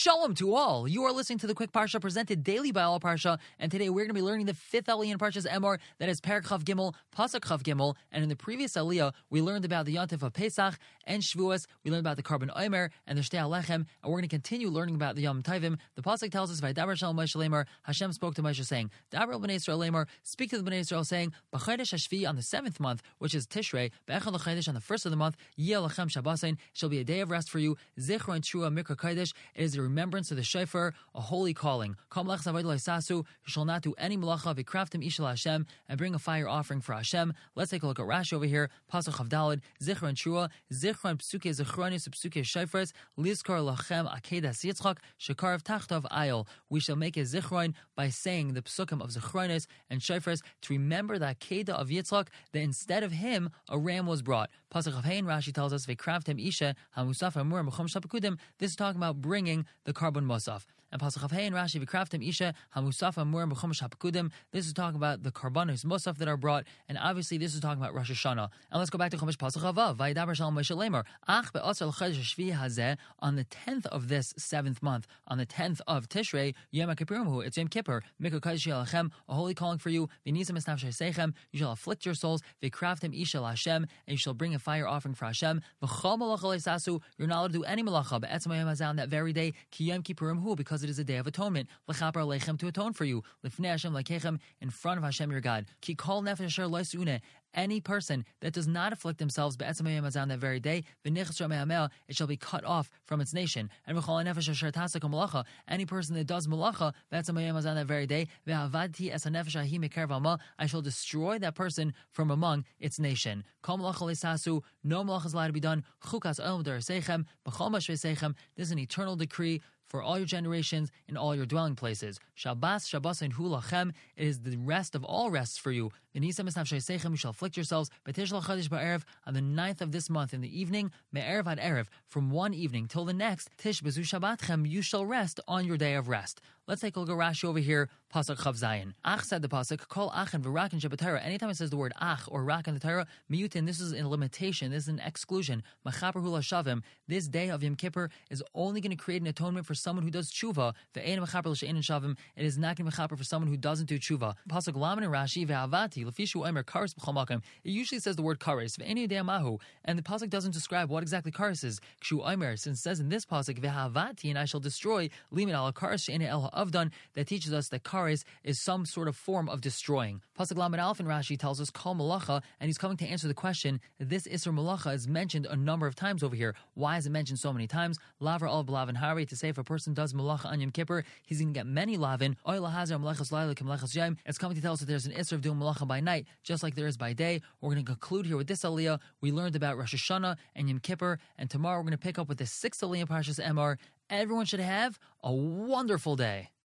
Shalom to all. You are listening to the Quick Parsha presented daily by All Parsha, and today we're going to be learning the fifth Aliyah in Parshas Emor, that is Perek Chav Gimel, Pasuk Chav Gimel, and in the previous Aliyah, we learned about the Yontif of Pesach and Shavuos, we learned about the Karban Omer and the Shtei Alechem, and we're going to continue learning about the Yom Tovim. The Pasuk tells us, Vaydaber Shalom Moshe Lemor, Hashem spoke to Moshe saying, Daber B'nai Yisrael Lemor, speak to the B'nai Yisrael saying, B'chodesh HaShvi on the 7th month, which is Tishrei, Be'echad l'chodesh on the 1st of the month, Yeh Lachem Shabbasain, shall be a day of rest for you, Zichron Trua Mikra Kodesh, it is a remembrance of the shofar, a holy calling. You shall not do any malacha, v'kraftim ishal Hashem, and bring a fire offering for Hashem. Let's take a look at Rashi over here. Pasuk Chav Daled, Zichron Trua, Zichron Psuke Zichronis, Psuke Shofars, Lizkar Lachem Akedas Yitzchak, Shekarv Tachtav Ayol. We shall make a Zichron by saying the Psukim of Zichronis and Shofars to remember the Akedah of Yitzchak, that instead of him, a ram was brought. Pasuk Chav Hein, Rashi tells us, V'kraftim Isha, Hamusaf Amur, Mechom Shapakudim. This is talking about bringing the Karban Musaf. And Pasuk Chav Hein, Rashi, V'kraftim Isha, Hamusaf Amur, Mechom Shapakudim. This is talking about the Karbanos Musaf that are brought, and obviously this is talking about Rosh Hashanah. And let's go back to Chumash Pasuk Chavav, Vaydaber Shalom Moshe Lemor, Ach be'asar l'chodesh hashvi hazeh, on the 10th of this 7th month, on the 10th of Tishrei, Yom HaKippurim, it's Yom Kippur, Mikra Kodesh Yalachem, a holy calling for you, V'nisam es nafshay seichem, you shall afflict your souls, V'kraftim Isha Hashem, and you shall bring a fire offering for Hashem, V'chol malacha leisasu, you're not allowed to do any malacha, be'etzem hayom hazeh, on that very day, Ki Yom Kippurim hu, because it is a day of atonement, L'chaper aleichem, to atone for you, L'fnei Hashem lekechem, in front of Hashem your God, Ki kol nefesh asher lo yisune, any person that does not afflict themselves be'etzem hayom hazeh on that very day, it shall be cut off from its nation. And any person that does malacha on that very day, I shall destroy that person from among its nation. No malacha is allowed to be done. This is an eternal decree for all your generations in all your dwelling places. Shabbos hu lachem, it is the rest of all rests for you. You shall afflict yourselves on the 9th of this month in the evening, me'erev ad erev, from one evening till the next, tish bezu shabbatchem, you shall rest on your day of rest. Let's take a look at Rashi over here, Pasuk Chav Zayin. Ach said the Pasuk, call ach and v'rak in Shabbat. Anytime it says the word ach or rak in the Torah, miyutin, this is a limitation, this is an exclusion. Machaper hula shavim, this day of Yom Kippur is only going to create an atonement for someone who does tshuva. Ve'ein machaper l'she'ein shavim, it is not going to be machaper for someone who doesn't do tshuva. Pasuk Laman and Rashi, ve'avati, l'fishu omer kares b'chol makom. It usually says the word kares, ve'ein yodei mahu, and the Pasuk doesn't describe what exactly kares is. Kshu omer, since it says in this Pasuk, ve'avati, and I shall destroy, limin ala kares she'ein el ha'avdan, that teaches us that kares is some sort of form of destroying. Pasuk Lamed Aleph in Rashi tells us kol malacha, and he's coming to answer the question. This Isser malacha is mentioned a number of times over here. Why is it mentioned so many times? Laver al b'lavin hari, to say if a person does malacha on Yom Kippur, he's going to get many lavin. Oy lahazar malachas laila kim malachas yom. It's coming to tell us that there's an Isser of doing malacha by night, just like there is by day. We're going to conclude here with this aliyah. We learned about Rosh Hashanah and Yom Kippur, and tomorrow we're going to pick up with the 6th aliyah Parshas Emor. Everyone should have a wonderful day.